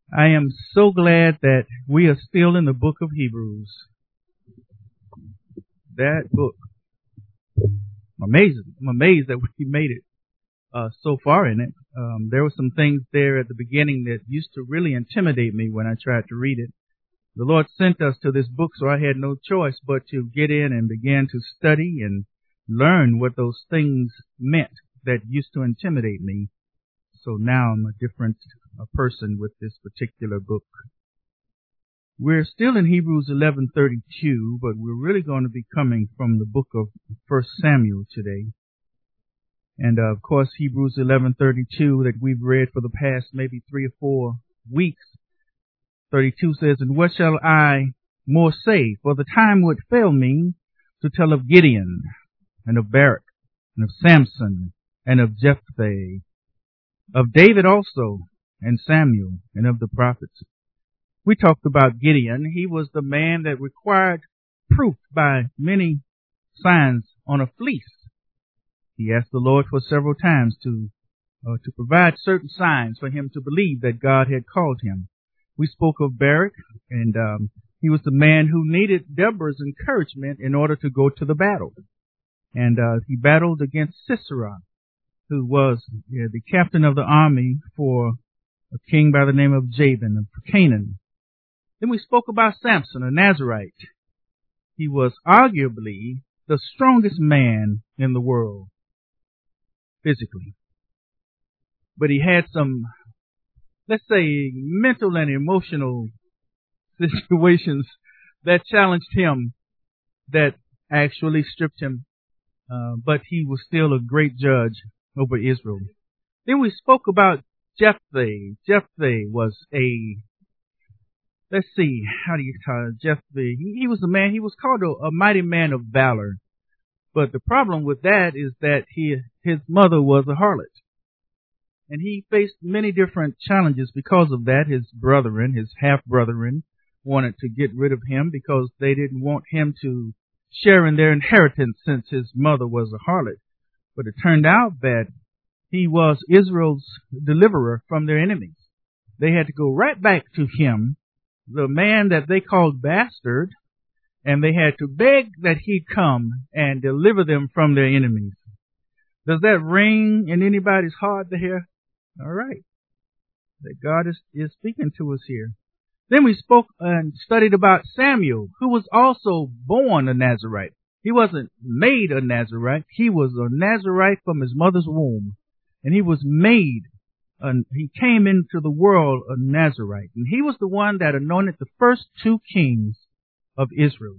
I am so glad that we are still in the book of Hebrews. That book. I'm amazed that we made it so far in it. There were some things there at the beginning that used to really intimidate me when I tried to read it. The Lord sent us to this book, so I had no choice but to get in and begin to study and learn what those things meant that used to intimidate me. So now I'm a different person with this particular book. We're still in Hebrews 11:32, but we're really going to be coming from the book of 1 Samuel today. And of course, Hebrews 11:32 that we've read for the past maybe 3 or 4 weeks. 32 says, "And what shall I more say? For the time would fail me to tell of Gideon, and of Barak, and of Samson, and of Jephthah, of David also, and Samuel, and of the prophets." We talked about Gideon. He was the man that required proof by many signs on a fleece. He asked the Lord for several times to provide certain signs for him to believe that God had called him. We spoke of Barak, and he was the man who needed Deborah's encouragement in order to go to the battle. And he battled against Sisera, who was the captain of the army for a king by the name of Jabin of Canaan. Then we spoke about Samson, a Nazarite. He was arguably the strongest man in the world, physically. But he had some, let's say, mental and emotional situations that challenged him, that actually stripped him. But he was still a great judge over Israel. Then we spoke about Jephthah. Jephthah was let's see, how do you call it? Jephthah. He was a man, he was called a mighty man of valor. But the problem with that is that his mother was a harlot. And he faced many different challenges because of that. His brethren, his half-brethren, wanted to get rid of him because they didn't want him to share in their inheritance since his mother was a harlot. But it turned out that he was Israel's deliverer from their enemies. They had to go right back to him, the man that they called bastard, and they had to beg that he'd come and deliver them from their enemies. Does that ring in anybody's heart there? All right. That God is speaking to us here. Then we spoke and studied about Samuel, who was also born a Nazarite. He wasn't made a Nazarite. He was a Nazarite from his mother's womb. And he was made, he came into the world a Nazarite. And he was the one that anointed the first 2 kings of Israel.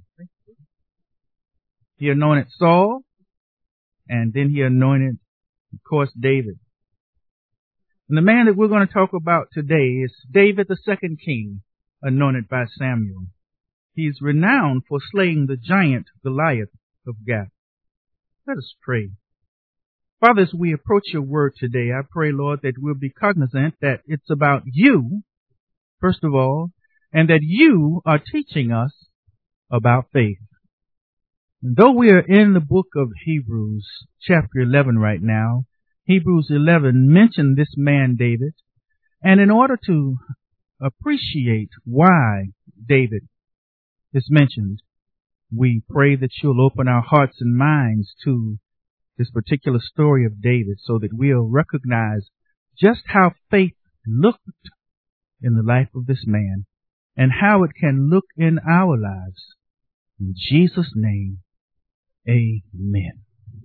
He anointed Saul, and then he anointed, of course, David. And the man that we're going to talk about today is David, the second king, anointed by Samuel. He is renowned for slaying the giant Goliath of Gath. Let us pray. Father, as we approach your word today, I pray, Lord, that we'll be cognizant that it's about you, first of all, and that you are teaching us about faith. And though we are in the book of Hebrews, chapter 11 right now, Hebrews 11 mentioned this man David, and in order to appreciate why David is mentioned, we pray that you'll open our hearts and minds to this particular story of David so that we'll recognize just how faith looked in the life of this man and how it can look in our lives. In Jesus' name, amen.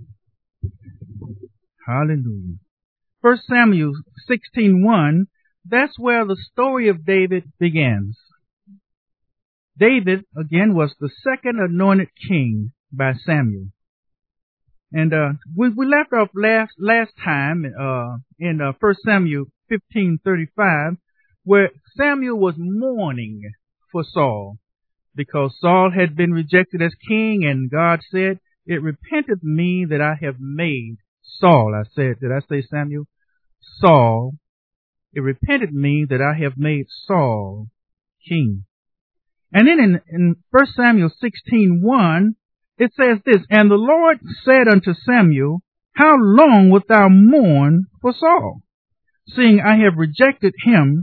Hallelujah. 1 Samuel 16:1, that's where the story of David begins. David, again, was the second anointed king by Samuel. And we left off last time in 1 Samuel 15:35, where Samuel was mourning for Saul because Saul had been rejected as king, and God said, "It repenteth me that I have made Saul." Did I say Samuel? Saul. "It repented me that I have made Saul king." And then in 1 Samuel 16:1, it says this, "And the Lord said unto Samuel, How long wilt thou mourn for Saul, seeing I have rejected him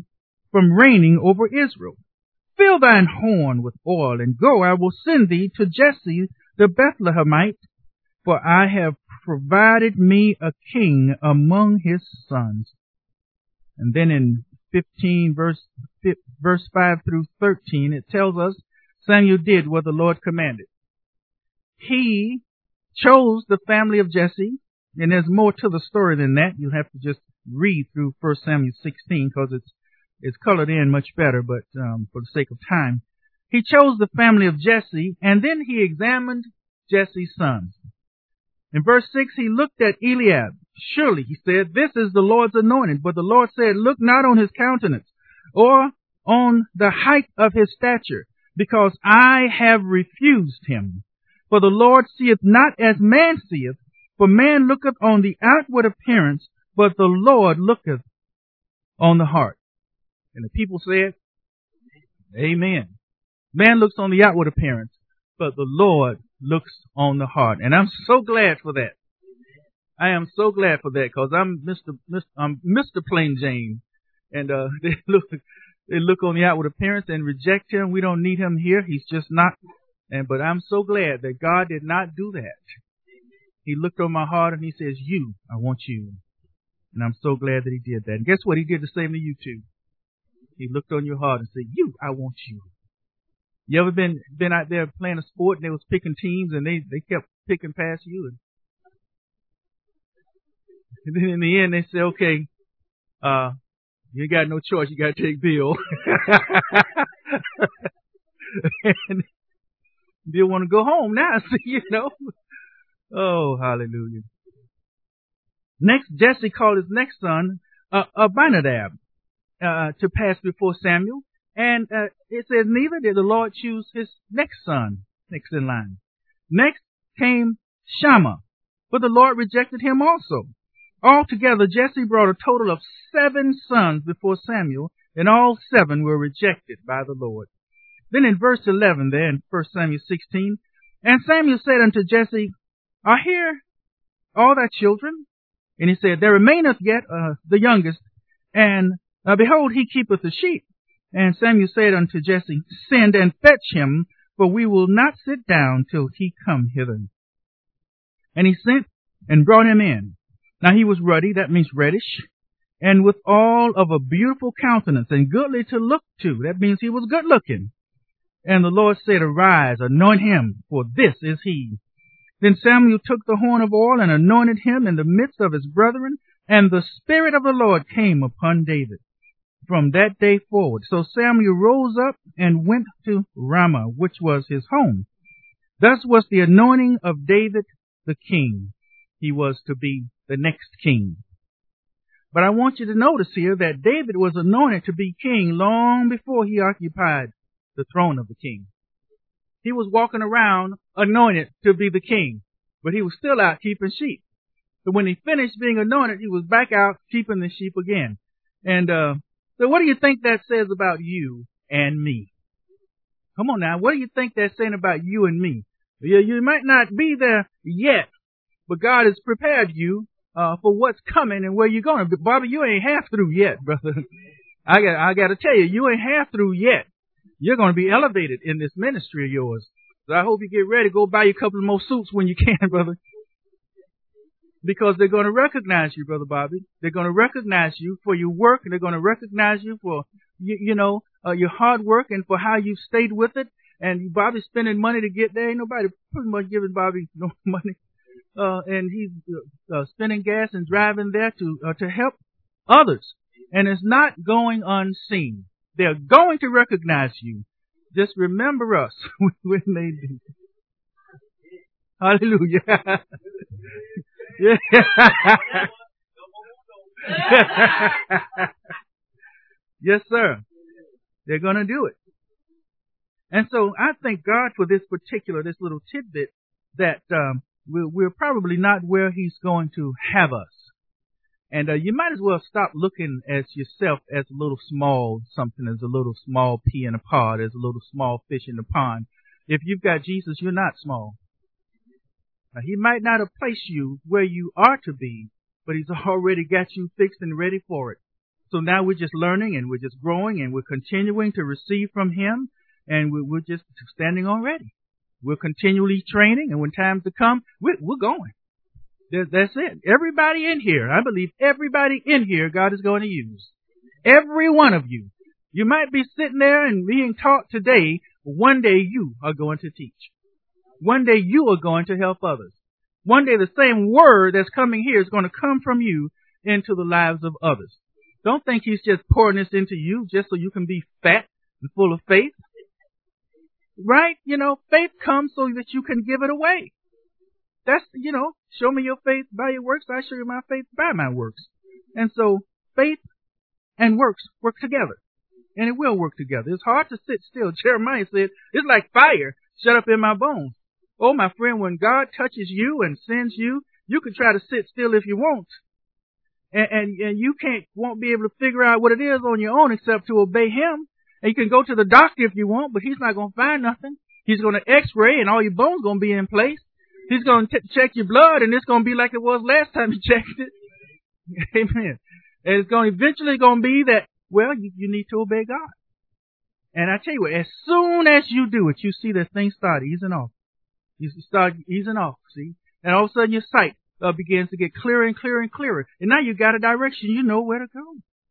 from reigning over Israel. Fill thine horn with oil, and go, I will send thee to Jesse the Bethlehemite, for I have provided me a king among his sons. And then in 15 verse 5 through 13, it tells us Samuel did what the Lord commanded. He chose the family of Jesse, and there's more to the story than that. You'll have to just read through 1 Samuel 16 because it's colored in much better, but for the sake of time. He chose the family of Jesse, and then he examined Jesse's sons. In verse 6, he looked at Eliab. Surely, he said, this is the Lord's anointed. But the Lord said, look not on his countenance or on the height of his stature, because I have refused him. For the Lord seeth not as man seeth, for man looketh on the outward appearance, but the Lord looketh on the heart. And the people said, Amen. Man looks on the outward appearance, but the Lord looks on the heart. And I'm so glad for that. I am so glad for that, because I'm Mr. Plain Jane. And they look on the outward appearance and reject him. We don't need him here. He's just not. But I'm so glad that God did not do that. He looked on my heart and he says, you, I want you. And I'm so glad that he did that. And guess what? He did the same to you too. He looked on your heart and said, you, I want you. You ever been out there playing a sport and they was picking teams and they kept picking past you? And then in the end they say, okay, you got no choice. You got to take Bill. And Bill want to go home now, you know. Oh, hallelujah. Next, Jesse called his next son, Abinadab, to pass before Samuel. And it says, neither did the Lord choose his next son, next in line. Next came Shammah, but the Lord rejected him also. Altogether, Jesse brought a total of 7 sons before Samuel, and all 7 were rejected by the Lord. Then in verse 11 there, in 1 Samuel 16, and Samuel said unto Jesse, are here all thy children? And he said, there remaineth yet the youngest, and behold, he keepeth the sheep. And Samuel said unto Jesse, send and fetch him, for we will not sit down till he come hither. And he sent and brought him in. Now he was ruddy, that means reddish, and with all of a beautiful countenance, and goodly to look to. That means he was good looking. And the Lord said, arise, anoint him, for this is he. Then Samuel took the horn of oil and anointed him in the midst of his brethren, and the Spirit of the Lord came upon David from that day forward. So Samuel rose up and went to Ramah, which was his home. Thus was the anointing of David the king. He was to be the next king. But I want you to notice here that David was anointed to be king long before he occupied the throne of the king. He was walking around anointed to be the king, but he was still out keeping sheep. But when he finished being anointed, he was back out keeping the sheep again. And so what do you think that says about you and me? Come on now, what do you think that's saying about you and me? You might not be there yet, but God has prepared you for what's coming and where you're going. But Bobby, you ain't half through yet, brother. I got to tell you, you ain't half through yet. You're going to be elevated in this ministry of yours. So I hope you get ready. Go buy you a couple of more suits when you can, brother. Because they're going to recognize you, Brother Bobby. They're going to recognize you for your work, and they're going to recognize you for, your hard work and for how you've stayed with it. And Bobby's spending money to get there. Ain't nobody pretty much giving Bobby no money. And he's spending gas and driving there to help others. And it's not going unseen. They're going to recognize you. Just remember us when they do. Hallelujah. Yes, sir. They're going to do it. And so I thank God for this little tidbit that we're probably not where He's going to have us. And you might as well stop looking at yourself as a little small something, as a little small pea in a pod, as a little small fish in the pond. If you've got Jesus, you're not small. Now, He might not have placed you where you are to be, but He's already got you fixed and ready for it. So now we're just learning and we're just growing and we're continuing to receive from Him, and we're just standing on ready. We're continually training, and when times to come, we're going. That's it. Everybody in here, I believe everybody in here God is going to use. Every one of you. You might be sitting there and being taught today, but one day you are going to teach. One day you are going to help others. One day the same word that's coming here is going to come from you into the lives of others. Don't think He's just pouring this into you just so you can be fat and full of faith. Right? Faith comes so that you can give it away. That's, show me your faith by your works. I show you my faith by my works. And so faith and works work together. And it will work together. It's hard to sit still. Jeremiah said, it's like fire shut up in my bones. Oh, my friend, when God touches you and sends you, you can try to sit still if you want. And you won't be able to figure out what it is on your own except to obey Him. And you can go to the doctor if you want, but he's not going to find nothing. He's going to x-ray and all your bones going to be in place. He's going to check your blood and it's going to be like it was last time you checked it. Amen. And it's eventually going to be that, well, you need to obey God. And I tell you what, as soon as you do it, you see that things start easing off. You start easing off, see? And all of a sudden your sight begins to get clearer and clearer and clearer. And now you got a direction. You know where to go.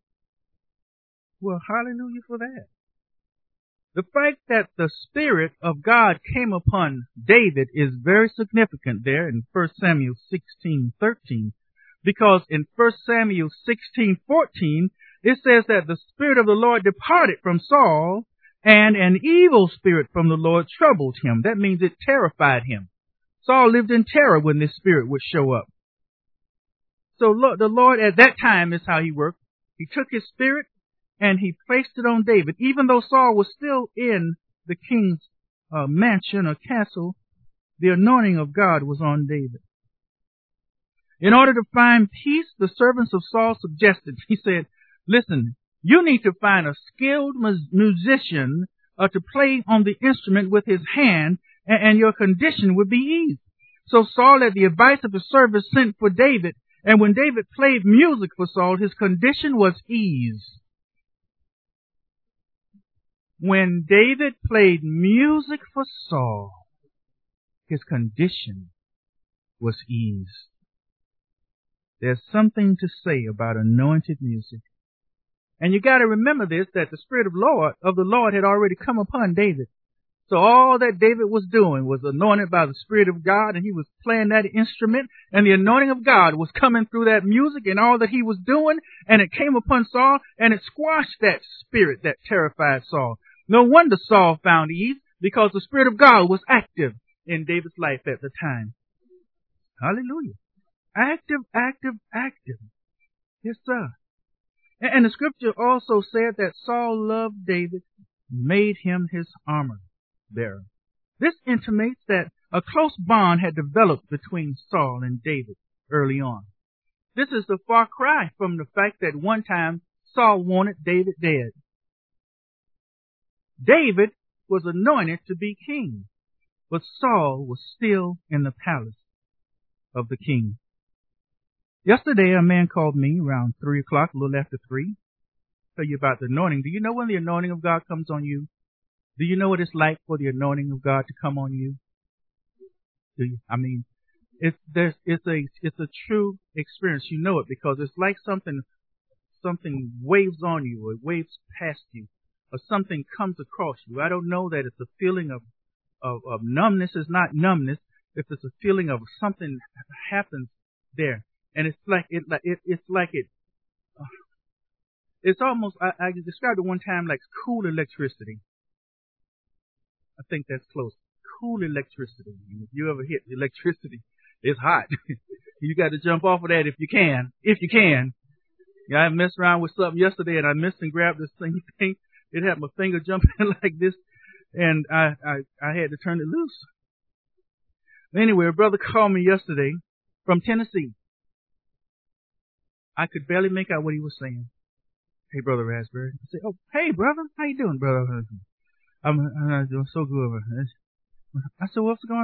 Well, hallelujah for that. The fact that the Spirit of God came upon David is very significant there in 1 Samuel 16:13, because in 1 Samuel 16:14, it says that the Spirit of the Lord departed from Saul, and an evil spirit from the Lord troubled him. That means it terrified him. Saul lived in terror when this spirit would show up. So the Lord at that time is how He worked. He took His Spirit and He placed it on David. Even though Saul was still in the king's mansion or castle, the anointing of God was on David. In order to find peace, the servants of Saul suggested, he said, listen, you need to find a skilled musician to play on the instrument with his hand, and your condition would be eased. So Saul, at the advice of his servants, sent for David, and when David played music for Saul, his condition was eased. When David played music for Saul, his condition was eased. There's something to say about anointed music. And you got to remember this, that the Spirit of the Lord had already come upon David. So all that David was doing was anointed by the Spirit of God, and he was playing that instrument, and the anointing of God was coming through that music and all that he was doing, and it came upon Saul, and it squashed that spirit that terrified Saul. No wonder Saul found ease, because the Spirit of God was active in David's life at the time. Hallelujah. Active, active, active. Yes, sir. And the scripture also said that Saul loved David, made him his armor bearer. This intimates that a close bond had developed between Saul and David early on. This is a far cry from the fact that one time Saul wanted David dead. David was anointed to be king, but Saul was still in the palace of the king. Yesterday, a man called me around 3 o'clock, a little after 3, tell you about the anointing. Do you know when the anointing of God comes on you? Do you know what it's like for the anointing of God to come on you? Do you? I mean, it's a true experience. You know it because it's like something waves on you, or waves past you, or something comes across you. I don't know that it's a feeling of numbness. Is not numbness. If it's a feeling of something happens there. And it's almost, I described it one time like cool electricity. I think that's close. Cool electricity. If you ever hit electricity, it's hot. You got to jump off of that if you can. If you can. Yeah, I messed around with something yesterday and I missed and grabbed this thing. It had my finger jumping like this, and I had to turn it loose. Anyway, a brother called me yesterday from Tennessee. I could barely make out what he was saying. Hey, Brother Raspberry. I said, oh, hey, brother. How you doing, brother? I'm doing so good. I said, what's going on?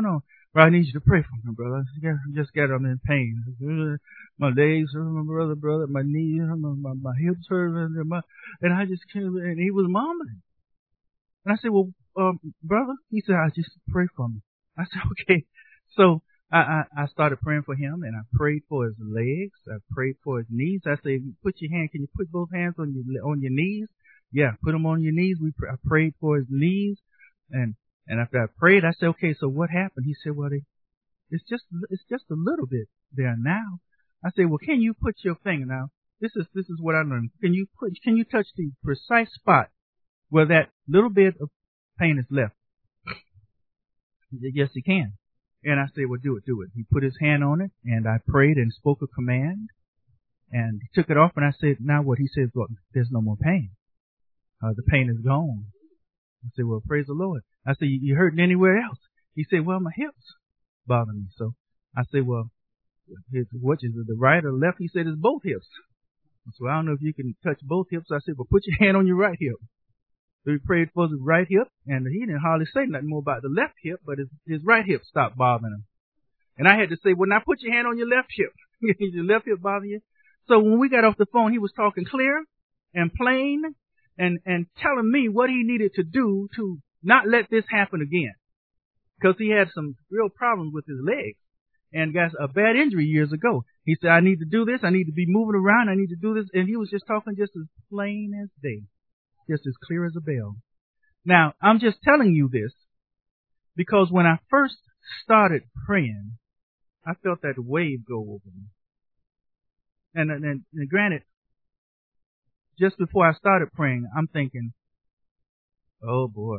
I need you to pray for me, brother. I'm in pain. My legs hurt, my brother, my knees, my hips hurt, and I just can't, and he was mumbling. And I said, well, brother, he said, I just pray for me. I said, okay. So I started praying for him, and I prayed for his legs. I prayed for his knees. I said, can you put both hands on your knees? Yeah, put them on your knees. I prayed for his knees, and after I prayed, I said, okay, so what happened? He said, well, it's just a little bit there now. I said, well, can you put your finger now? This is what I learned. Can you touch the precise spot where that little bit of pain is left? Yes, he can. And I said, well, do it. He put his hand on it, and I prayed and spoke a command, and he took it off, and I said, now what? He said, well, there's no more pain. The pain is gone. I said, well, praise the Lord. I said, you hurting anywhere else? He said, well, my hips bother me. So I said, well, which is it, the right or left? He said, it's both hips. So I don't know if you can touch both hips. I said, well, put your hand on your right hip. So he prayed for his right hip, and he didn't hardly say nothing more about the left hip, but his right hip stopped bothering him. And I had to say, well, now put your hand on your left hip. Your left hip bother you? So when we got off the phone, he was talking clear and plain and telling me what he needed to do to not let this happen again. Because he had some real problems with his legs and got a bad injury years ago. He said, I need to do this. I need to be moving around. I need to do this. And he was just talking just as plain as day. Just as clear as a bell. Now, I'm just telling you this because when I first started praying, I felt that wave go over me. And granted, just before I started praying, I'm thinking, oh boy,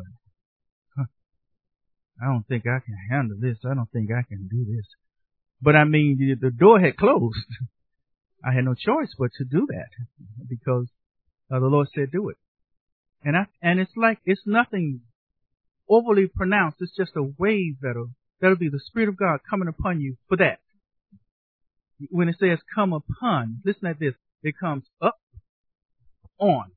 I don't think I can handle this. I don't think I can do this. But I mean, the door had closed. I had no choice but to do that because the Lord said do it. And it's like, it's nothing overly pronounced. It's just a wave that'll be the Spirit of God coming upon you for that. When it says come upon, listen at this. It comes up, on.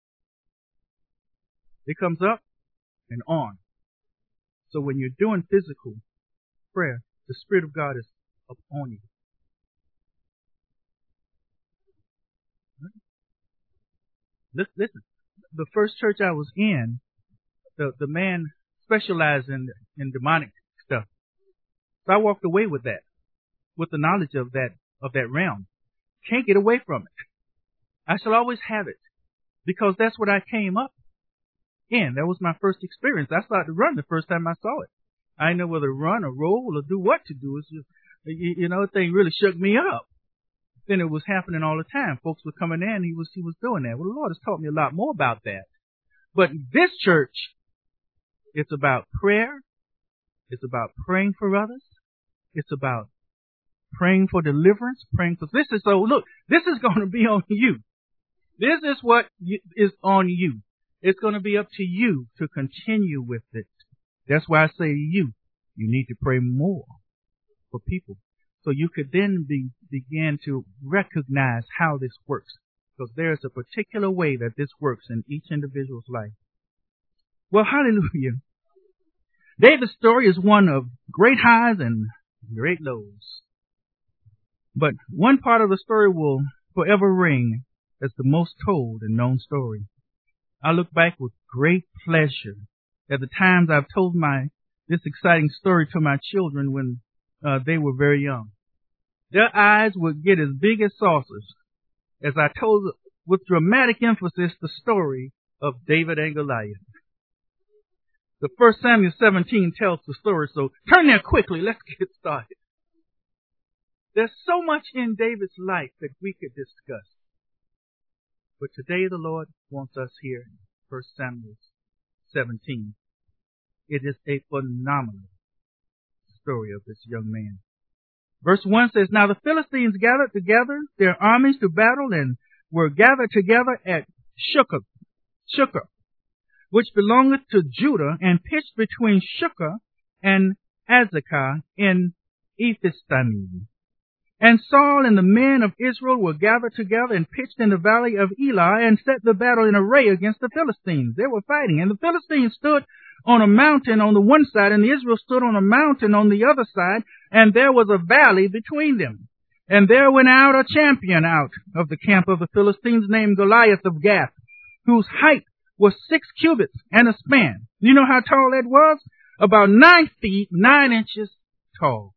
It comes up and on. So when you're doing physical prayer, the Spirit of God is upon you. Listen. The first church I was in, the man specialized in demonic stuff. So I walked away with that, with the knowledge of that realm. Can't get away from it. I shall always have it because that's what I came up in. That was my first experience. I started to run the first time I saw it. I didn't know whether to run or roll or do what to do. It's just, the thing really shook me up. Then it was happening all the time. Folks were coming in, he was doing that. Well, the Lord has taught me a lot more about that. But this church, it's about prayer. It's about praying for others. It's about praying for deliverance, praying for this is going to be on you. This is what is on you. It's going to be up to you to continue with it. That's why I say to you need to pray more for people. So you could then begin to recognize how this works. Because there's a particular way that this works in each individual's life. Well, hallelujah. David's story is one of great highs and great lows. But one part of the story will forever ring as the most told and known story. I look back with great pleasure at the times I've told this exciting story to my children when they were very young. Their eyes would get as big as saucers as I told with dramatic emphasis the story of David and Goliath. The 1 Samuel 17 tells the story, so turn there quickly. Let's get started. There's so much in David's life that we could discuss. But today the Lord wants us here in 1 Samuel 17. It is a phenomenal story of this young man. Verse 1 says, Now the Philistines gathered together their armies to battle and were gathered together at Shukkah, which belongeth to Judah, and pitched between Shukkah and Azekah in Ephistamim. And Saul and the men of Israel were gathered together and pitched in the valley of Elah and set the battle in array against the Philistines. They were fighting, and the Philistines stood on a mountain on the one side, and Israel stood on a mountain on the other side, and there was a valley between them. And there went out a champion out of the camp of the Philistines named Goliath of Gath, whose height was 6 cubits and a span. You know how tall that was? About 9 feet, 9 inches tall.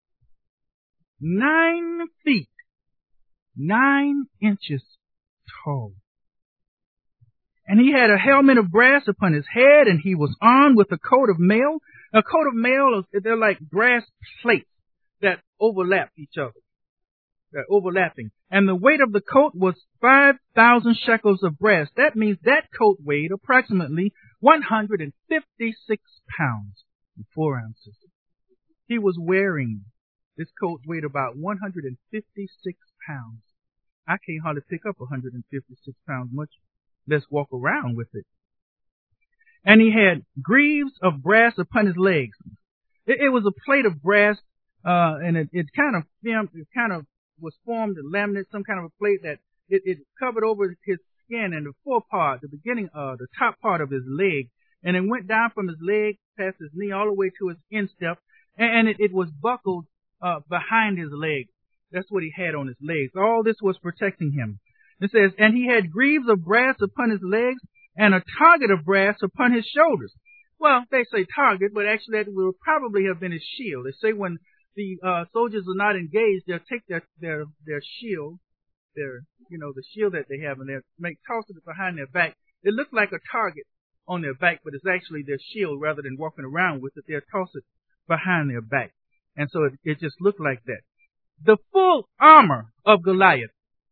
9 feet, 9 inches tall. And he had a helmet of brass upon his head, and he was armed with a coat of mail. A coat of mail, they're like brass plates that overlap each other. They're overlapping. And the weight of the coat was 5,000 shekels of brass. That means that coat weighed approximately 156 pounds and 4 ounces. He was wearing, this coat weighed about 156 pounds. I can't hardly pick up 156 pounds, much less walk around with it. And he had greaves of brass upon his legs. It was a plate of brass, and it kind of was formed and laminated, some kind of a plate that it covered over his skin and the forepart, the beginning, the top part of his leg, and it went down from his leg past his knee all the way to his instep, and it was buckled behind his leg. That's what he had on his legs. All this was protecting him. It says, and he had greaves of brass upon his legs and a target of brass upon his shoulders. Well, they say target, but actually that will probably have been his shield. They say when the soldiers are not engaged, they'll take their shield, the shield that they have, and they'll toss it behind their back. It looks like a target on their back, but it's actually their shield rather than walking around with it. They'll toss it behind their back. And so it just looked like that. The full armor of Goliath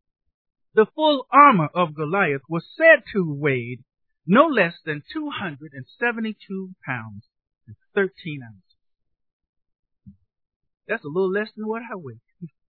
was said to weigh no less than 272 pounds and 13 ounces. That's a little less than what I weigh.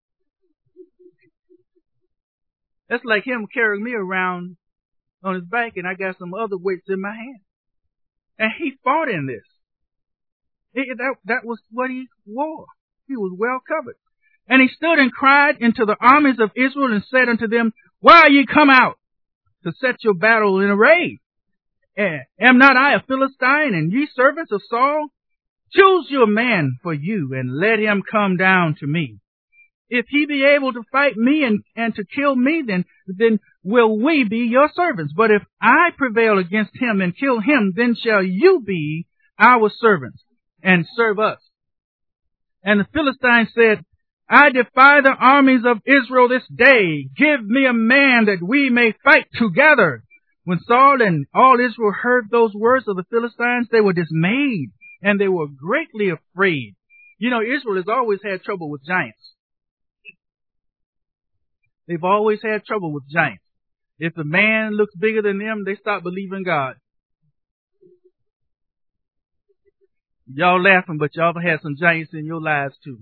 That's like him carrying me around on his back, and I got some other weights in my hand. And he fought in this. That was what he wore. He was well covered. And he stood and cried into the armies of Israel and said unto them, why are ye come out to set your battle in array? Am not I a Philistine, and ye servants of Saul? Choose you a man for you, and let him come down to me. If he be able to fight me and to kill me, then will we be your servants. But if I prevail against him and kill him, then shall you be our servants and serve us. And the Philistine said, I defy the armies of Israel this day. Give me a man that we may fight together. When Saul and all Israel heard those words of the Philistines, they were dismayed and they were greatly afraid. You know, Israel has always had trouble with giants. They've always had trouble with giants. If the man looks bigger than them, they stop believing God. Y'all laughing, but y'all have had some giants in your lives too.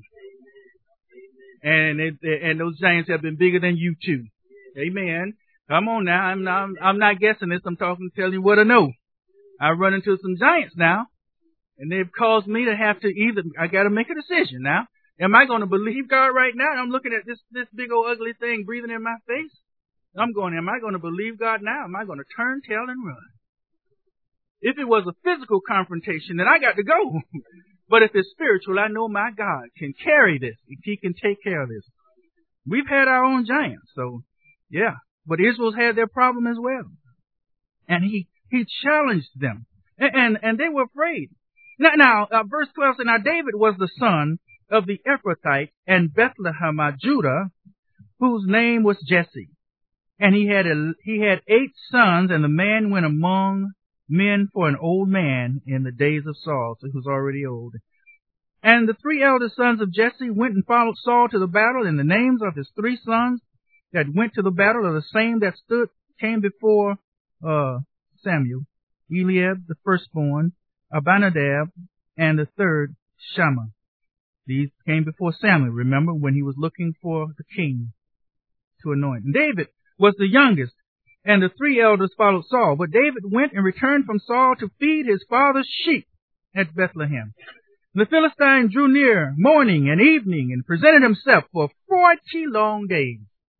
And those giants have been bigger than you too. Amen. Come on now. I'm not guessing this. I'm telling you what I know. I run into some giants now, and they've caused me to have to I got to make a decision now. Am I going to believe God right now? I'm looking at this big old ugly thing breathing in my face. I'm going, am I going to believe God now? Am I going to turn, tail, and run? If it was a physical confrontation, then I got to go. But if it's spiritual, I know my God can carry this. He can take care of this. We've had our own giants, so yeah. But Israel's had their problem as well. And he challenged them. And they were afraid. Now, verse 12 says, now David was the son of the Ephrathite and Bethlehemite Judah, whose name was Jesse. And he had 8 sons, and the man went among men for an old man in the days of Saul, so he was already old. And the 3 eldest sons of Jesse went and followed Saul to the battle, and the names of his 3 sons that went to the battle are the same that came before Samuel. Eliab, the firstborn, Abinadab, and the third, Shammah. These came before Samuel, remember, when he was looking for the king to anoint. And David was the youngest, and the 3 elders followed Saul. But David went and returned from Saul to feed his father's sheep at Bethlehem. The Philistine drew near morning and evening and presented himself for 40 long days.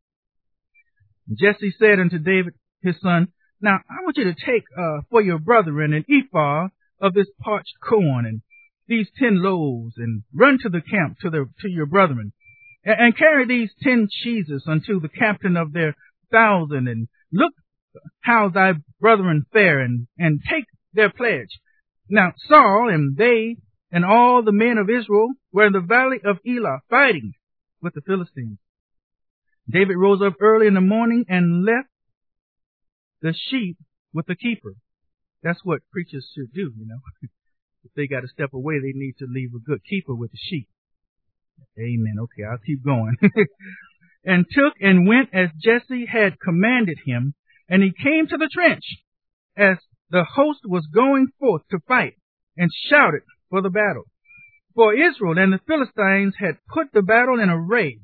Jesse said unto David, his son, now I want you to take for your brethren an ephah of this parched corn and these 10 loaves, and run to the camp to your brethren, and carry these 10 cheeses unto the captain of their 1,000, and look how thy brethren fare, and take their pledge. Now Saul and they and all the men of Israel were in the valley of Elah fighting with the Philistines. David rose up early in the morning and left the sheep with the keeper. That's what preachers should do, you know. If they got to step away, they need to leave a good keeper with the sheep. Amen. Okay, I'll keep going. And took and went as Jesse had commanded him, and he came to the trench as the host was going forth to fight, and shouted for the battle. For Israel and the Philistines had put the battle in array,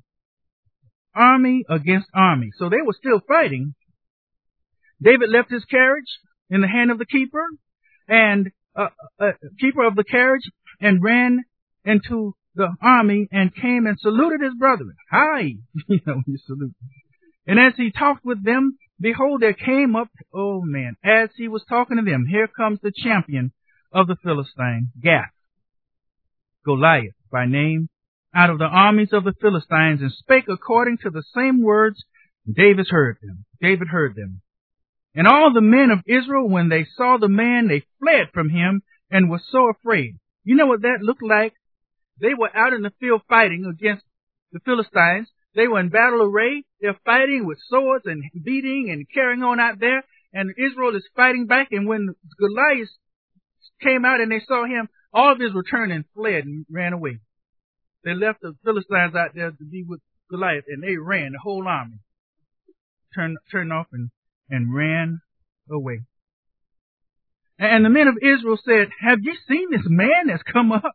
army against army. So they were still fighting. David left his carriage in the hand of the keeper, and keeper of the carriage, and ran into the army and came and saluted his brethren. Hi! You know, you salute. And as he talked with them, behold, there came up, oh man, as he was talking to them, here comes the champion of the Philistine, Gath, Goliath by name, out of the armies of the Philistines, and spake according to the same words. David heard them. And all the men of Israel, when they saw the man, they fled from him and were so afraid. You know what that looked like? They were out in the field fighting against the Philistines. They were in battle array. They're fighting with swords and beating and carrying on out there. And Israel is fighting back. And when Goliath came out and they saw him, all of Israel turned and fled and ran away. They left the Philistines out there to be with Goliath, and they ran, the whole army. Turned off and ran away. And the men of Israel said, have you seen this man that's come up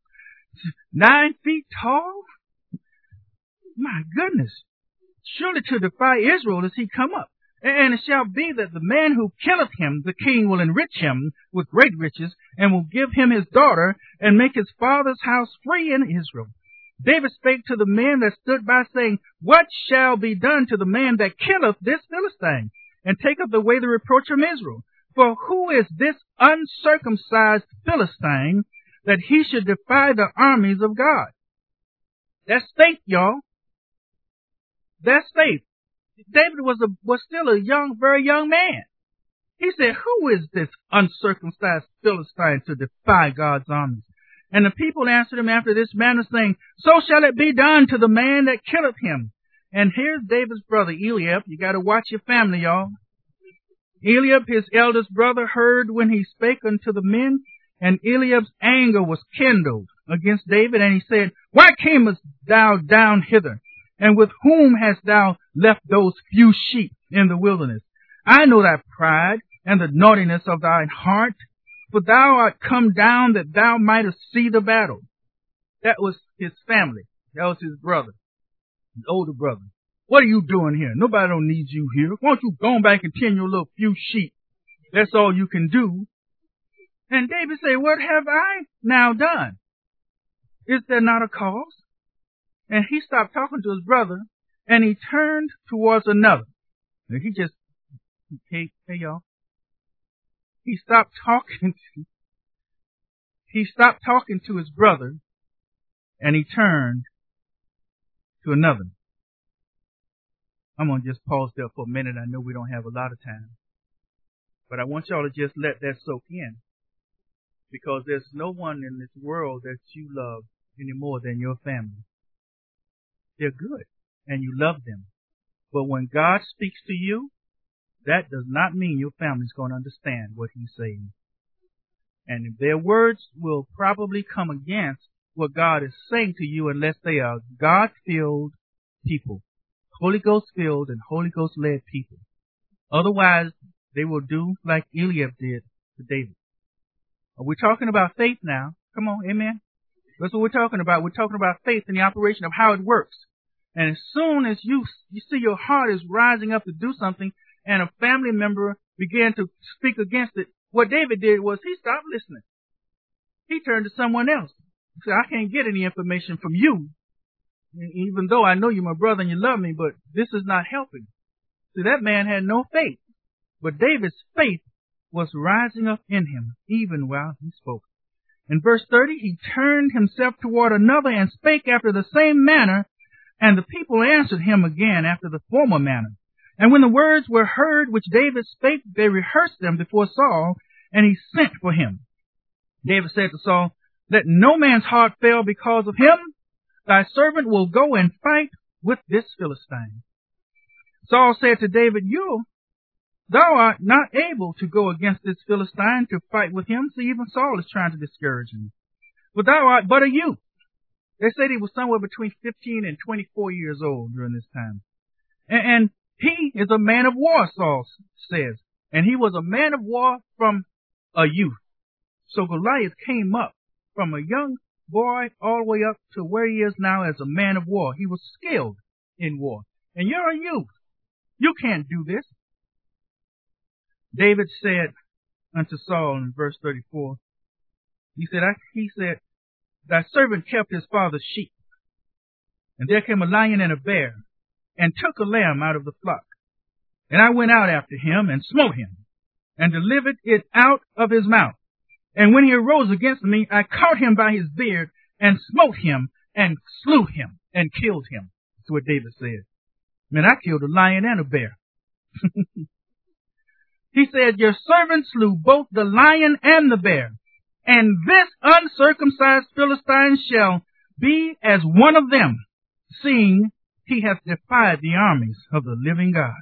9 feet tall? My goodness. Surely to defy Israel does he come up. And it shall be that the man who killeth him, the king will enrich him with great riches, and will give him his daughter, and make his father's house free in Israel. David spake to the men that stood by, saying, what shall be done to the man that killeth this Philistine, and taketh away the reproach from Israel? For who is this uncircumcised Philistine, that he should defy the armies of God? That's faith, y'all. That's faith. David was still a very young man. He said, who is this uncircumcised Philistine to defy God's armies? And the people answered him after this manner, saying, so shall it be done to the man that killeth him. And here's David's brother, Eliab. You got to watch your family, y'all. Eliab, his eldest brother, heard when he spake unto the men, and Eliab's anger was kindled against David, and he said, why camest thou down hither? And with whom hast thou left those few sheep in the wilderness? I know thy pride and the naughtiness of thine heart, for thou art come down that thou mightest see the battle. That was his family. That was his brother, his older brother. What are you doing here? Nobody don't need you here. Why don't you go back and tend your little few sheep? That's all you can do. And David said, what have I now done? Is there not a cause? And he stopped talking to his brother, and he turned towards another. And hey y'all. He stopped talking to his brother, and he turned to another. I'm going to just pause there for a minute. I know we don't have a lot of time, but I want y'all to just let that soak in, because there's no one in this world that you love any more than your family. They're good, and you love them. But when God speaks to you, that does not mean your family's going to understand what he's saying. And their words will probably come against what God is saying to you unless they are God-filled people, Holy Ghost-filled and Holy Ghost-led people. Otherwise, they will do like Eliab did to David. We're talking about faith now. Come on, amen? That's what we're talking about. We're talking about faith and the operation of how it works. And as soon as you see your heart is rising up to do something, and a family member began to speak against it, what David did was he stopped listening. He turned to someone else. He said, I can't get any information from you, even though I know you're my brother and you love me, but this is not helping. See, that man had no faith. But David's faith was rising up in him, even while he spoke. In verse 30, he turned himself toward another and spake after the same manner, and the people answered him again after the former manner. And when the words were heard which David spake, they rehearsed them before Saul, and he sent for him. David said to Saul, let no man's heart fail because of him. Thy servant will go and fight with this Philistine. Saul said to David, thou art not able to go against this Philistine to fight with him. See, even Saul is trying to discourage him. But thou art but a youth. They said he was somewhere between 15 and 24 years old during this time. And he is a man of war, Saul says. And he was a man of war from a youth. So Goliath came up from a young boy all the way up to where he is now as a man of war. He was skilled in war. And you're a youth. You can't do this. David said unto Saul in verse 34, he said, thy servant kept his father's sheep. And there came a lion and a bear, and took a lamb out of the flock. And I went out after him, and smote him, and delivered it out of his mouth. And when he arose against me, I caught him by his beard, and smote him, and slew him, and killed him. That's what David said. Man, I killed a lion and a bear. He said, your servant slew both the lion and the bear, and this uncircumcised Philistine shall be as one of them, seeing he hath defied the armies of the living God.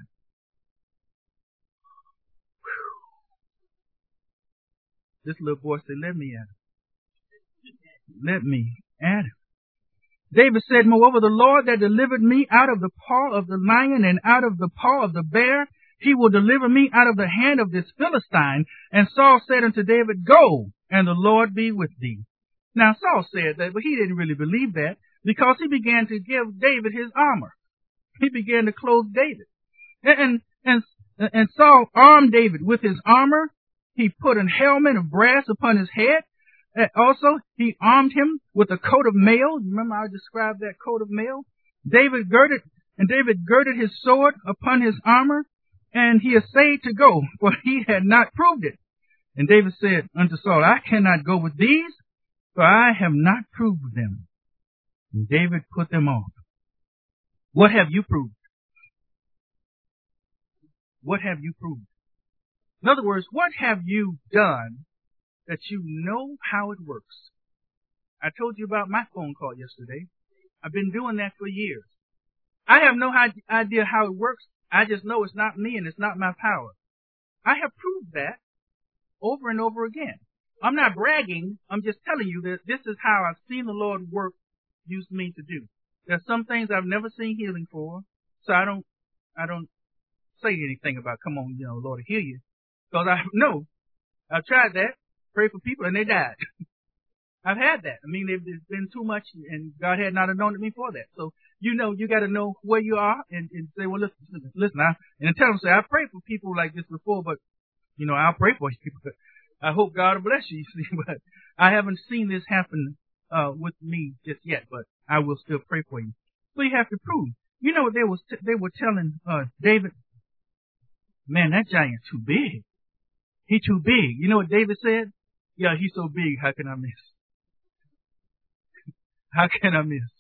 This little boy said, let me at him. Let me at him. David said, moreover, the Lord that delivered me out of the paw of the lion and out of the paw of the bear, he will deliver me out of the hand of this Philistine. And Saul said unto David, go, and the Lord be with thee. Now Saul said that, but he didn't really believe that, because he began to give David his armor. He began to clothe David. And Saul armed David with his armor. He put a helmet of brass upon his head. Also, he armed him with a coat of mail. Remember I described that coat of mail? David girded his sword upon his armor, and he essayed to go, for he had not proved it. And David said unto Saul, I cannot go with these, for I have not proved them. And David put them off. What have you proved? What have you proved? In other words, what have you done that you know how it works? I told you about my phone call yesterday. I've been doing that for years. I have no idea how it works. I just know it's not me and it's not my power. I have proved that over and over again. I'm not bragging. I'm just telling you that this is how I've seen the Lord work, use me to do. There's some things I've never seen healing for, so I don't say anything about, come on, Lord will heal you. Because I've tried that, prayed for people, and they died. I've had that. I mean, there's been too much, and God had not anointed me for that. So, you got to know where you are and say, well, listen, and tell them, say, I prayed for people like this before, but, I'll pray for you. But I hope God will bless you, see, but I haven't seen this happen, with me just yet, but I will still pray for you. So you have to prove. They were telling, David, man, that giant's too big. He's too big. You know what David said? Yeah, he's so big, how can I miss? How can I miss?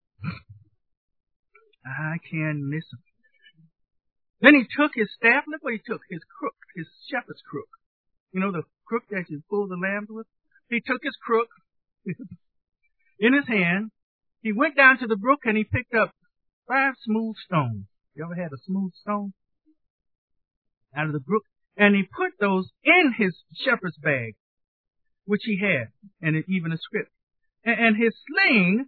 I can miss him. Then he took his staff. Look what he took. His crook, his shepherd's crook. The crook that you pull the lambs with? He took his crook in his hand. He went down to the brook and he picked up 5 smooth stones. You ever had a smooth stone? Out of the brook. And he put those in his shepherd's bag, which he had, and even a scrip. And his sling,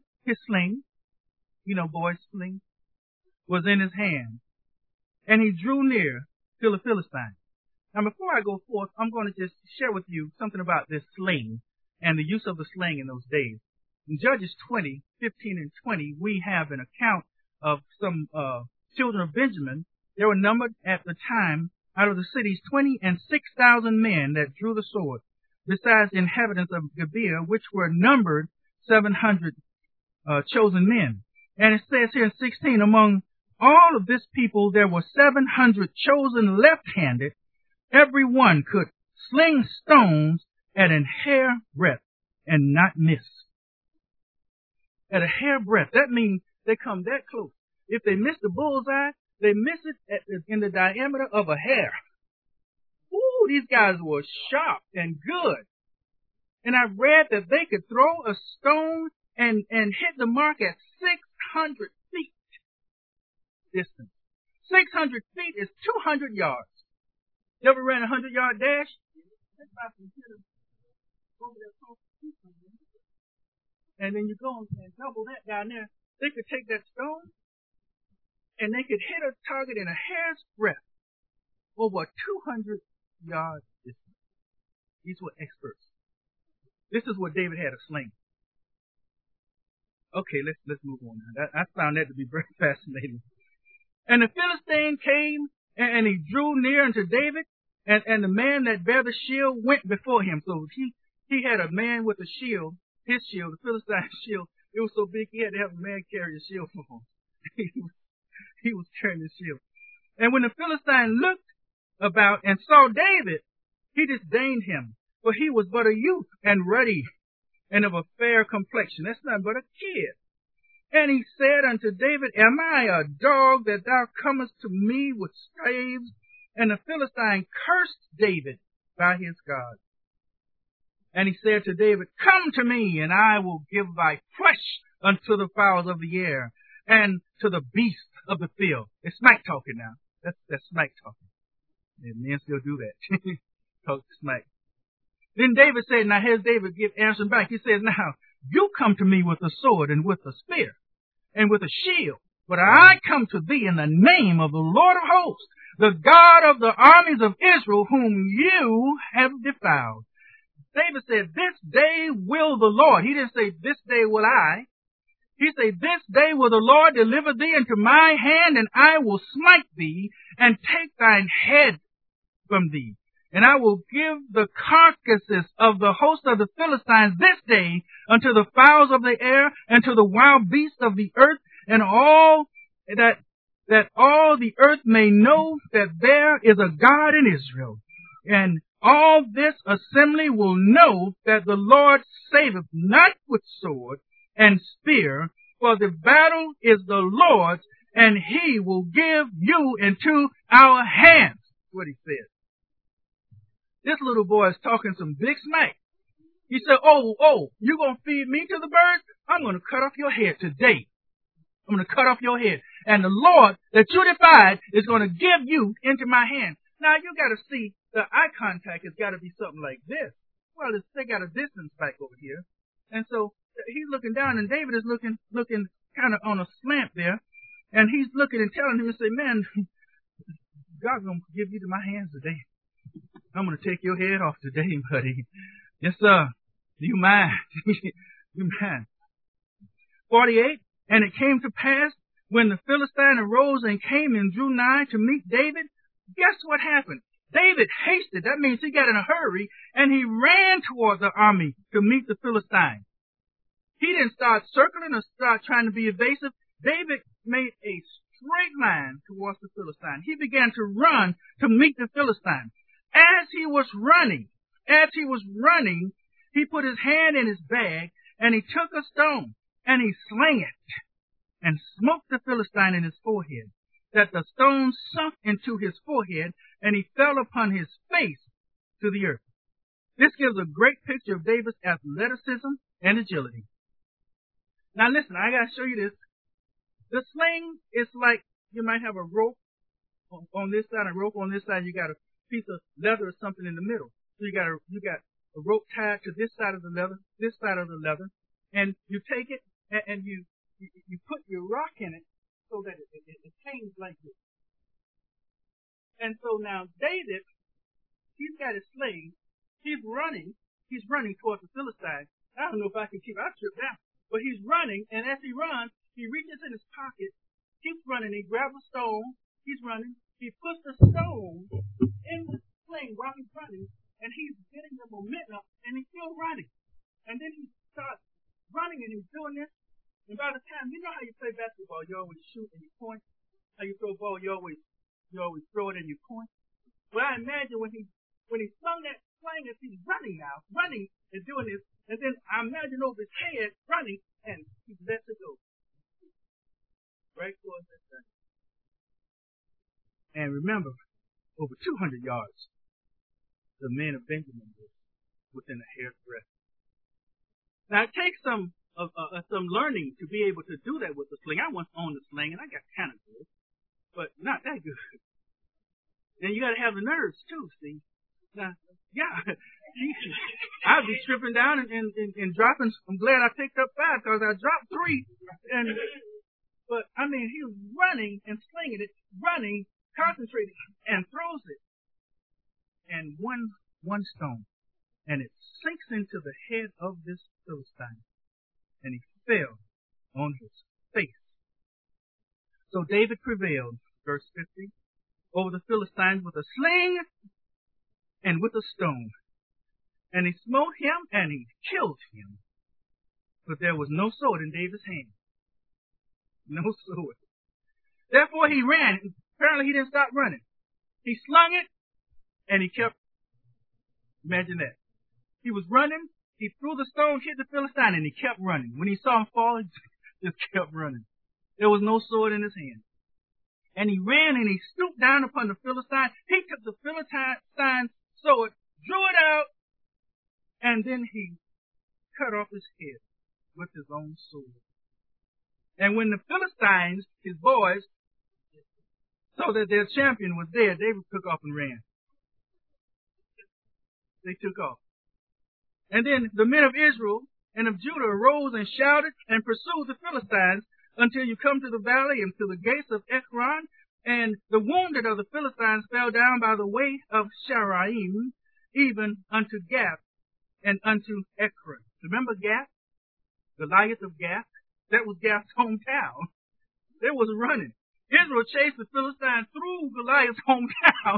boy's sling, was in his hand. And he drew near to the Philistine. Now, before I go forth, I'm going to just share with you something about this sling and the use of the sling in those days. In Judges 20, 15 and 20, we have an account of some children of Benjamin. They were numbered at the time out of the cities 26,000 men that drew the sword, besides the inhabitants of Gibeah, which were numbered 700 chosen men. And it says here in 16, among all of this people there were 700 chosen left-handed. Every one could sling stones at an hair breadth. and not miss. At a hairbreadth. That means they come that close. If they miss the bullseye, they miss it in the diameter of a hair. Ooh, these guys were sharp and good. And I read that they could throw a stone and hit the mark at 600 feet distance. 600 feet is 200 yards. You ever ran a 100-yard dash? And then you go and double that down there. They could take that stone and they could hit a target in a hair's breadth over a 200-yard distance. These were experts. This is what David had, a sling. Okay, let's move on now. I found that to be very fascinating. And the Philistine came and he drew near unto David, and the man that bare the shield went before him. So he had a man with a shield, his shield, the Philistine shield. It was so big he had to have a man carry a shield for him. He was carrying the shield. And when the Philistine looked about and saw David, he disdained him, for he was but a youth and ruddy and of a fair complexion. That's nothing but a kid. And he said unto David, Am I a dog that thou comest to me with staves? And the Philistine cursed David by his God. And he said to David, Come to me, and I will give thy flesh unto the fowls of the air, and to the beasts of the field. It's smack talking now. That's smack talking. And men still do that. Talk smack. Then David said, now here's David answering back. He says, now, you come to me with a sword and with a spear and with a shield, but I come to thee in the name of the Lord of hosts, the God of the armies of Israel, whom you have defiled. David said, this day will the Lord. He didn't say, this day will I. He said, this day will the Lord deliver thee into my hand, and I will smite thee and take thine head from thee. And I will give the carcasses of the host of the Philistines this day unto the fowls of the air and to the wild beasts of the earth, and all that all the earth may know that there is a God in Israel. And all this assembly will know that the Lord saveth not with sword and spear, for the battle is the Lord's, and he will give you into our hands. That's what he said. This little boy is talking some big smack. He said, oh, you gonna feed me to the birds? I'm gonna cut off your head today. I'm gonna cut off your head. And the Lord that you defied is gonna give you into my hand. Now you gotta see, the eye contact has gotta be something like this. Well, they got a distance back over here. And so he's looking down, and David is looking kind of on a slant there. And he's looking and telling him and say, man, God's gonna give you to my hands today. I'm going to take your head off today, buddy. Yes, sir. You mind? You mind? 48. And it came to pass when the Philistine arose and came and drew nigh to meet David. Guess what happened? David hasted. That means he got in a hurry, and he ran toward the army to meet the Philistine. He didn't start circling or start trying to be evasive. David made a straight line towards the Philistine. He began to run to meet the Philistine. As he was running, he put his hand in his bag, and he took a stone, and he slang it, and smote the Philistine in his forehead, that the stone sunk into his forehead, and he fell upon his face to the earth. This gives a great picture of David's athleticism and agility. Now listen, I gotta show you this. The sling is like, you might have a rope on this side, a rope on this side, you got a piece of leather or something in the middle. So you got a rope tied to this side of the leather, and you take it and you put your rock in it so that it hangs like this. And so now David, he's got his sling, he's running towards the Philistine. I don't know if I can keep, I'll trip down. But he's running, and as he runs, he reaches in his pocket, keeps running, he grabs a stone, he's running, he puts the stone in the sling while he's running, and he's getting the momentum, and he's still running. And then he starts running, and he's doing this, and by the time, you know how you play basketball, you always shoot and you point. How you throw a ball, you always throw it and you point. Well, I imagine when he slung that sling as he's running and doing this, And then I imagine over his head running, and he lets it go. Right towards that thing. And remember, over 200 yards, the men of Benjamin were within a hair's breadth. Now, it takes some learning to be able to do that with the sling. I once owned a sling, and I got kind of good, but not that good. And you got to have the nerves, too, see? Now, yeah, I'd be stripping down and dropping. I'm glad I picked up 5 because I dropped 3. But I mean, he was running and slinging it, running, concentrating, and throws it. And one stone, and it sinks into the head of this Philistine, and he fell on his face. So David prevailed, verse 50, over the Philistines with a sling and with a stone. And he smote him, and he killed him. But there was no sword in David's hand. No sword. Therefore he ran. Apparently he didn't stop running. He slung it, and he kept. Imagine that. He was running. He threw the stone, hit the Philistine, and he kept running. When he saw him fall, he just kept running. There was no sword in his hand. And he ran, and he stooped down upon the Philistine. He took the Philistine's sword, drew it out, and then he cut off his head with his own sword. And when the Philistines, his boys, saw that their champion was dead, they took off and ran. They took off. And then the men of Israel and of Judah arose and shouted and pursued the Philistines until you come to the valley and to the gates of Ekron. And the wounded of the Philistines fell down by the way of Sharaim, even unto Gath and unto Ekron. Remember Gath? Goliath of Gath? That was Gath's hometown. They was running. Israel chased the Philistines through Goliath's hometown.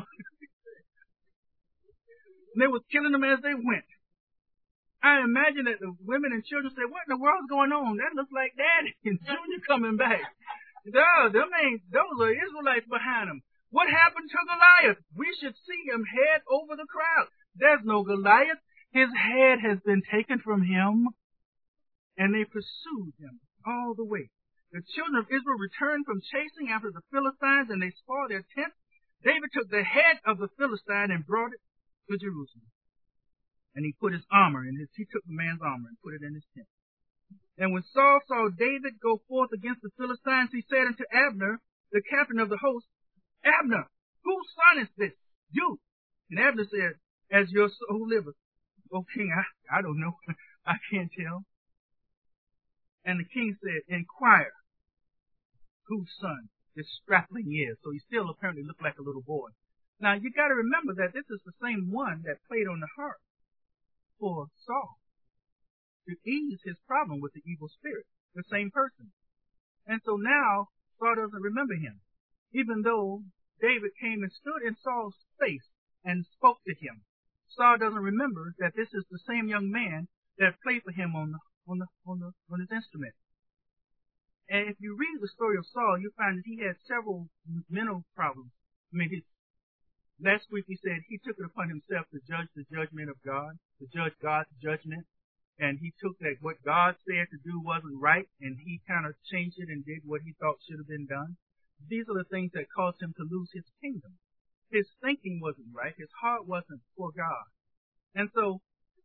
And they was killing them as they went. I imagine that the women and children said, what in the world's going on? That looks like Daddy and Junior coming back. Those are Israelites behind them. What happened to Goliath? We should see him head over the crowd. There's no Goliath. His head has been taken from him. And they pursued him all the way. The children of Israel returned from chasing after the Philistines, and they spoiled their tents. David took the head of the Philistine and brought it to Jerusalem. And he put his armor in he took the man's armor and put it in his tent. And when Saul saw David go forth against the Philistines, he said unto Abner, the captain of the host, Abner, whose son is this? You. And Abner said, as your soul liveth. O king, I don't know. I can't tell. And the king said, inquire whose son this strapling is. So he still apparently looked like a little boy. Now you got to remember that this is the same one that played on the harp for Saul to ease his problem with the evil spirit. The same person. And so now Saul doesn't remember him, even though David came and stood in Saul's face and spoke to him. Saul doesn't remember that this is the same young man that played for him on his instrument. And if you read the story of Saul, you find that he had several mental problems. I mean, last week we said he took it upon himself to judge the judgment of God, to judge God's judgment. And he took that what God said to do wasn't right, and he kind of changed it and did what he thought should have been done. These are the things that caused him to lose his kingdom. His thinking wasn't right. His heart wasn't for God. And so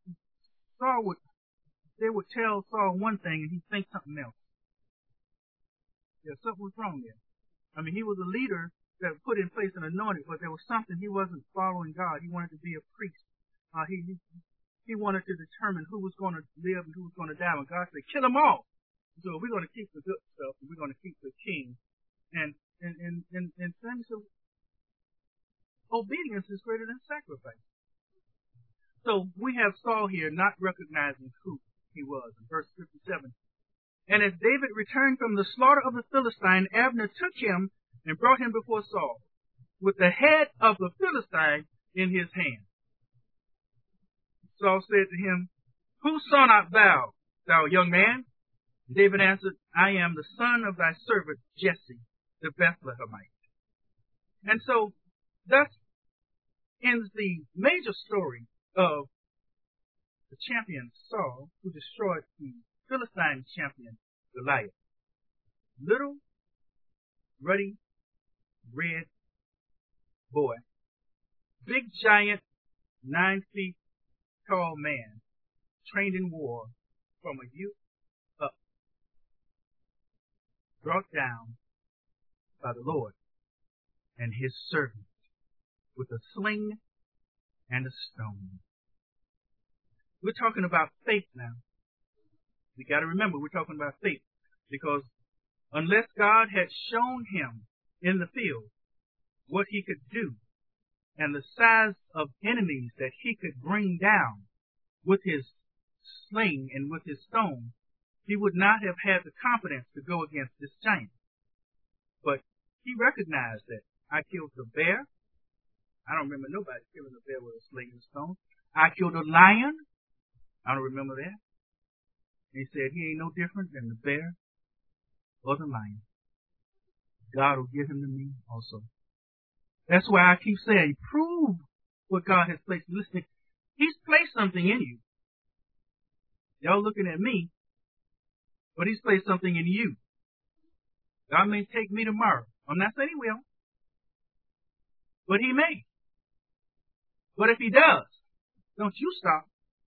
they would tell Saul one thing and he'd think something else. Yeah, something was wrong there. I mean, he was a leader that put in place and anointed, but there was something he wasn't following God. He wanted to be a priest. He wanted to determine who was going to live and who was going to die. And God said, kill them all. So we're going to keep the good stuff and we're going to keep the king. And Samuel said, obedience is greater than sacrifice. So we have Saul here not recognizing who he was in verse 57. And as David returned from the slaughter of the Philistine, Abner took him and brought him before Saul with the head of the Philistine in his hand. Saul said to him, whose son art thou, thou young man? David answered, I am the son of thy servant Jesse, the Bethlehemite. And so, thus ends the major story of the champion Saul, who destroyed the Philistine champion Goliath. Little, ruddy, red boy. Big giant, 9 feet tall man, trained in war from a youth up, brought down by the Lord and his servant with a sling and a stone. We're talking about faith now. We got to remember we're talking about faith, because unless God had shown him in the field what he could do and the size of enemies that he could bring down with his sling and with his stone, he would not have had the confidence to go against this giant. But he recognized that I killed the bear. I don't remember nobody killing a bear with a sling and stone. I killed a lion. I don't remember that. He said he ain't no different than the bear or the lion. God will give him to me also. That's why I keep saying, prove what God has placed. Listen, he's placed something in you. Y'all looking at me, but he's placed something in you. God may take me tomorrow. I'm not saying he will, but he may. But if he does, don't you stop.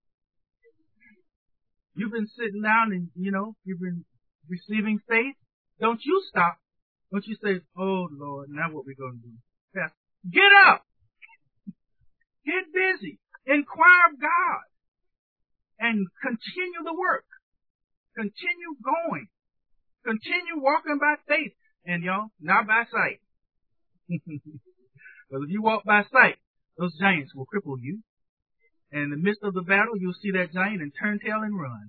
You've been sitting down and, you've been receiving faith. Don't you stop. Don't you say, oh, Lord, now what we going to do? Get up. Get busy. Inquire of God. And continue the work. Continue going. Continue walking by faith. And, not by sight. Because if you walk by sight, those giants will cripple you. And in the midst of the battle, you'll see that giant and turn tail and run.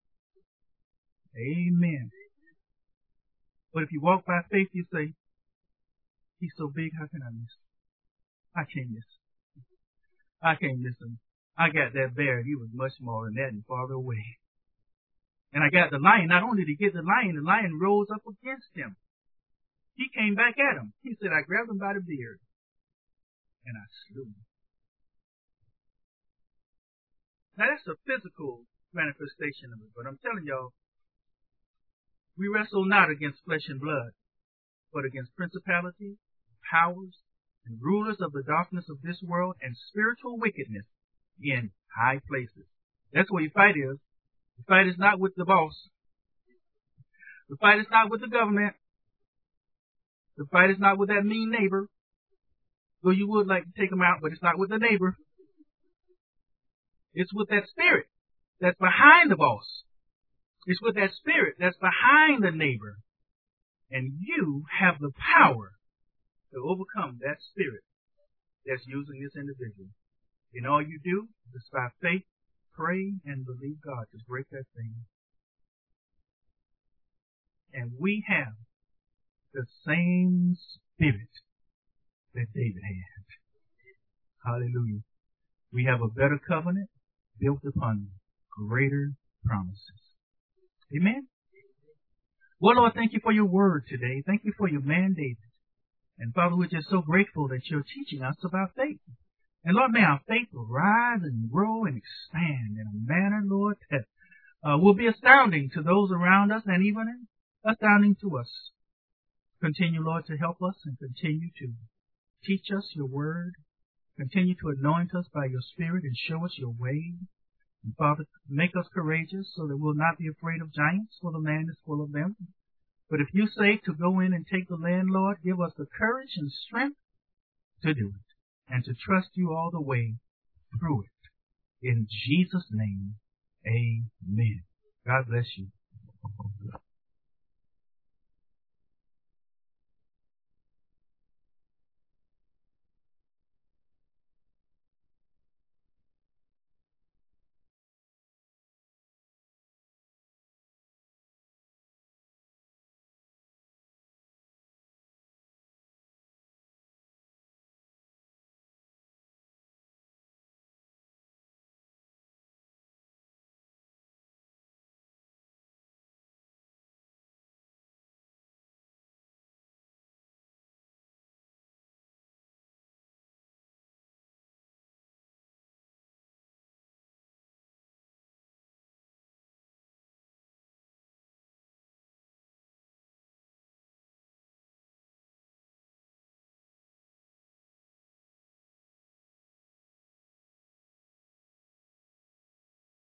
Amen. But if you walk by faith, you say, he's so big, how can I miss him? I can't miss him. I can't miss him. I got that bear, and he was much smaller than that and farther away. And I got the lion. Not only did he get the lion rose up against him. He came back at him. He said, I grabbed him by the beard, and I slew him. Now that's a physical manifestation of it, but I'm telling y'all, we wrestle not against flesh and blood, but against principalities, powers, and rulers of the darkness of this world and spiritual wickedness in high places. That's where your fight is. The fight is not with the boss. The fight is not with the government. The fight is not with that mean neighbor. Though you would like to take him out, but it's not with the neighbor. It's with that spirit that's behind the boss. It's with that spirit that's behind the neighbor. And you have the power to overcome that spirit that's using this individual. And all you do is by faith, pray, and believe God to break that thing. And we have the same spirit that David had. Hallelujah. We have a better covenant built upon greater promises. Amen? Well, Lord, thank you for your word today. Thank you for your man, David. And Father, we're just so grateful that you're teaching us about faith. And Lord, may our faith rise and grow and expand in a manner, Lord, that will be astounding to those around us and even astounding to us. Continue, Lord, to help us and continue to teach us your word. Continue to anoint us by your Spirit and show us your way. And Father, make us courageous so that we'll not be afraid of giants, for the land is full of them. But if you say to go in and take the land, Lord, give us the courage and strength to do it and to trust you all the way through it. In Jesus' name, amen. God bless you.